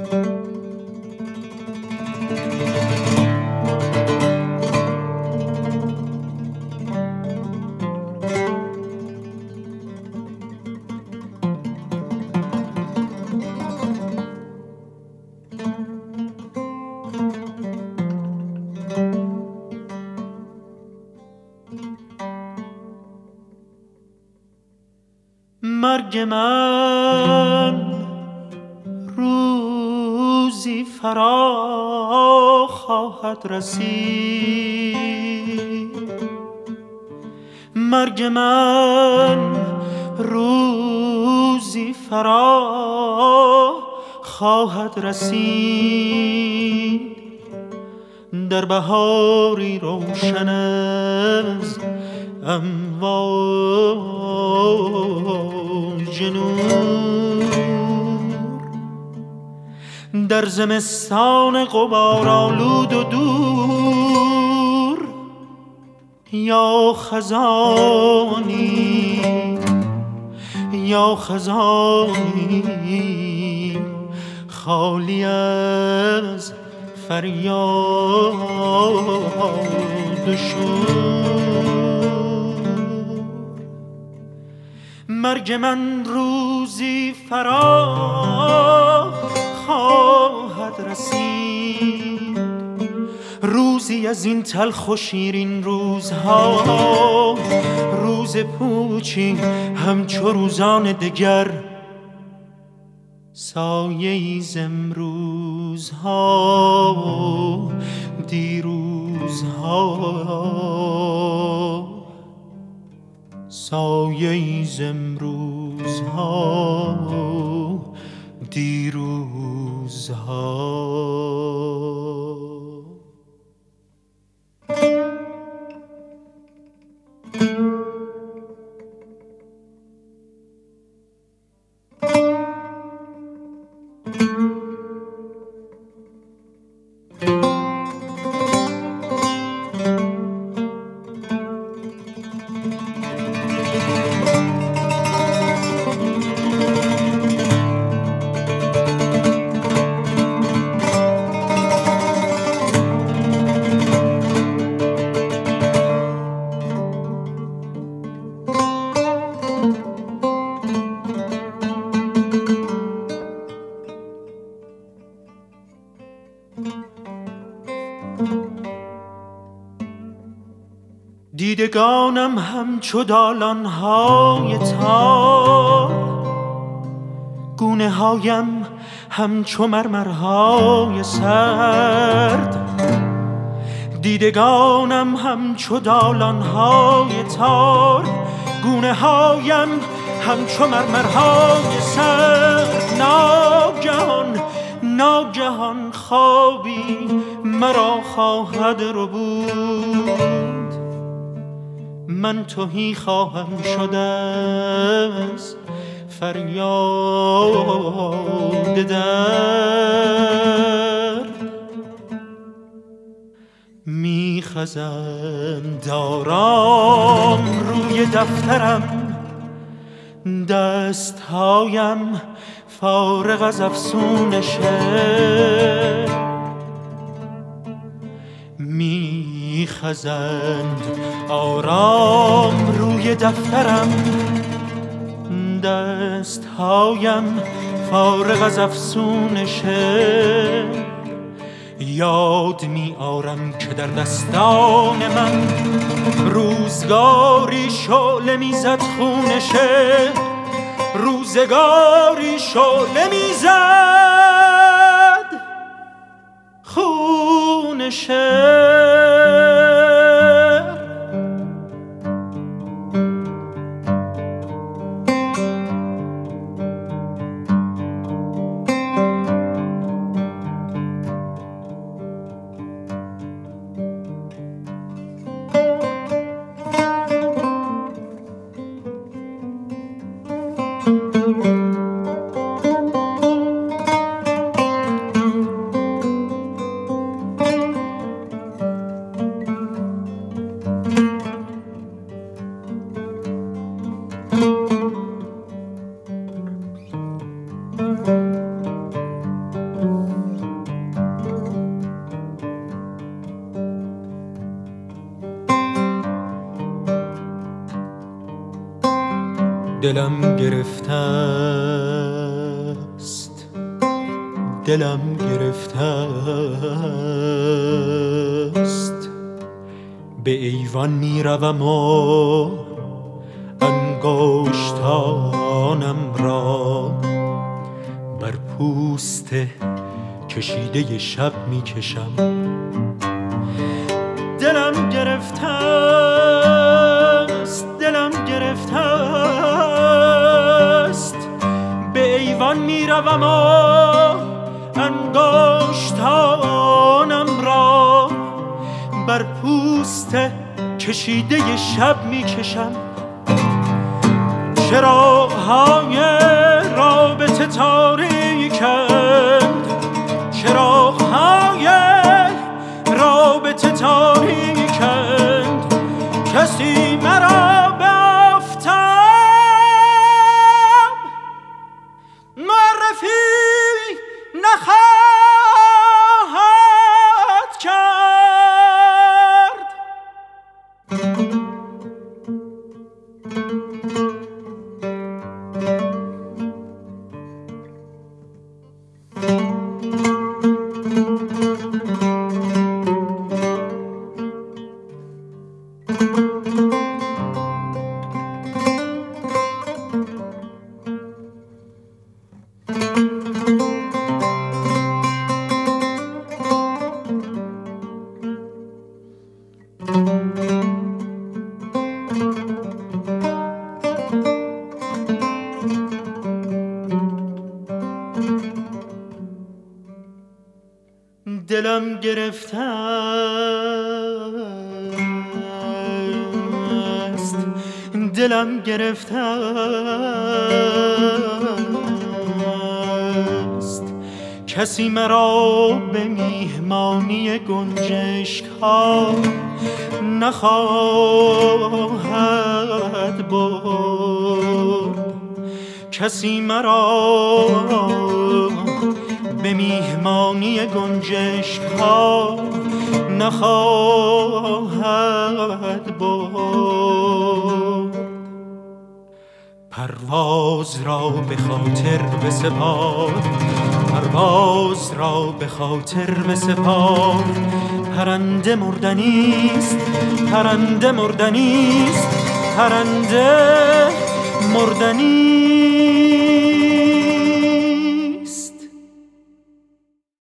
مرگ من روزی فرا خواهد رسید، مرگ من روزی فرا خواهد رسید، در بهاری روشن از امواج نور، در زمستان غبارآلود و دور، یا خزانی یا خزانی خالی از فریاد و شور. مرگ من روزی فرا خواهد رسید، روزی از این تلخ و شیرین روزها، روز پوچی همچو روزان دگر، سایه‌ای ز امروزها و دیروزها، سایه‌ای ز امروزها و دیروزها. دیدگانم همچو دالان‌های تار، گونه هایم همچو مرمرهای سرد، دیدگانم همچو دالان‌های تار، گونه هایم همچو مرمرهای سرد. ناگهان ناگهان خوابی مرا خواهد ربود، من تهی خواهم شد از فریاد درد. میخزند آرام روی دفترم، دستهایم فارغ از افسون شعر، میخزند آرام روی دفترم، دستهایم فارغ از افسون شعر. یاد می آرم که در دستان من روزگاری شعله میزد خون شعر، روزگاری شعله میزد خون شعر. دلم گرفته است، دلم گرفته است. به ایوان می روم و انگشتانم را بر پوست کشیده شب می کشم. دلم گرفته است، دلم گرفته است. به ایوان می روم و انگشتانم را بر پوست کشیده شب می کشم. چراغ‌های رابطه تاریکند، چراغ‌های رابطه تاریکند. کسی مرا به آفتاب معرفی نخواهد کرد. دلم گرفته است، دلم گرفته است. کسی مرا به میهمانی گنجشک ها نخواهد برد. کسی مرا به میهمانی گنجشک ها نخواهد برد. پرواز را به خاطر بسپار، پرواز را به خاطر بسپار. پرنده مردنیست، پرنده مردنیست، پرنده مردنیست.